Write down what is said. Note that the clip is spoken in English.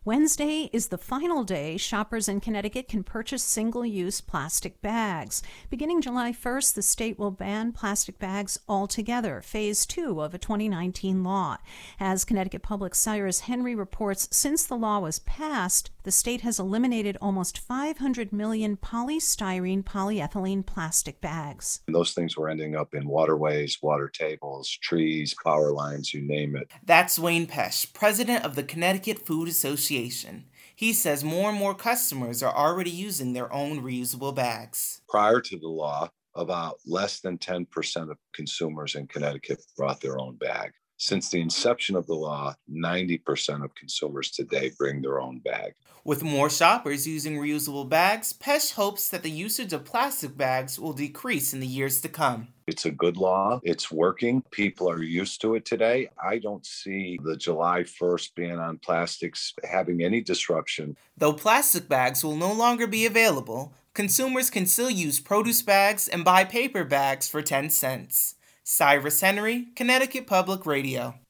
Wednesday is the final day shoppers in Connecticut can purchase single-use plastic bags. Beginning July 1st, the state will ban plastic bags altogether, phase 2 of a 2019 law. As Connecticut Public Cyrus Henry reports, since the law was passed, the state has eliminated almost 500 million polystyrene polyethylene plastic bags. And those things were ending up in waterways, water tables, trees, power lines, you name it. That's Wayne Pesch, president of the Connecticut Food Association. He says more and more customers are already using their own reusable bags. Prior to the law, about less than 10% of consumers in Connecticut brought their own bag. Since the inception of the law, 90% of consumers today bring their own bag. With more shoppers using reusable bags, Pesch hopes that the usage of plastic bags will decrease in the years to come. It's a good law. It's working. People are used to it today. I don't see the July 1st ban on plastics having any disruption. Though plastic bags will no longer be available, consumers can still use produce bags and buy paper bags for 10 cents. Cyrus Henry, Connecticut Public Radio.